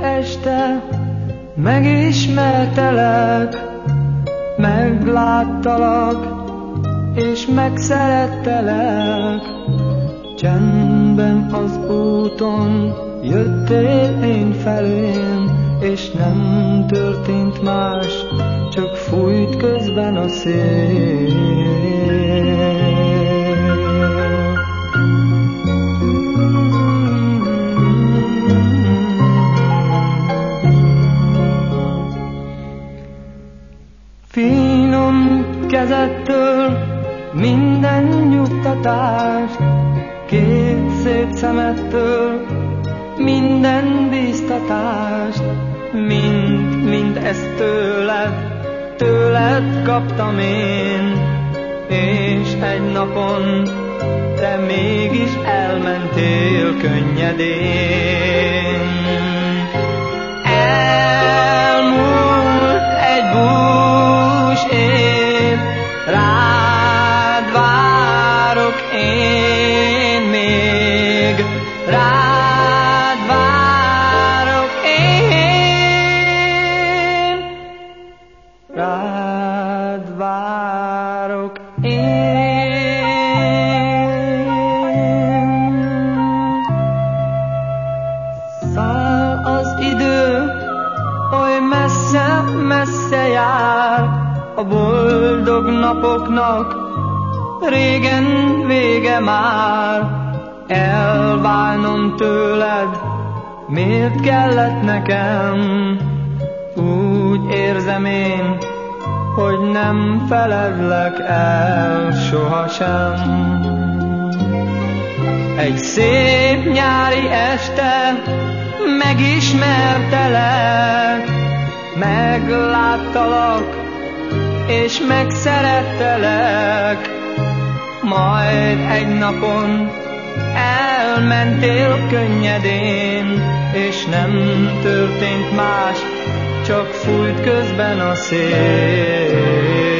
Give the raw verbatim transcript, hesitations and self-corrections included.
este megismertelek, megláttalak, és megszerettelek. Csendben az úton jöttél én felém, és nem történt más, csak fújt közben a szél. Finom kezedtől minden nyugtatást, két szép szemettől minden bíztatást, mind, mind ezt tőled, tőled kaptam én, és egy napon te mégis elmentél könnyedén. Elmúlt egy bús év, rád várok én még, rád várok én, rád várok én. Száll az idő, oly messze, messze jár, a boldog napoknak régen vége már. Elválnom tőled, miért kellett nekem? Úgy érzem én, hogy nem feledlek el sohasem. Egy szép nyári este megismertelek, megláttalak, és megszerettelek. Majd egy napon elmentél könnyedén, és nem történt más, csak fújt közben a szél.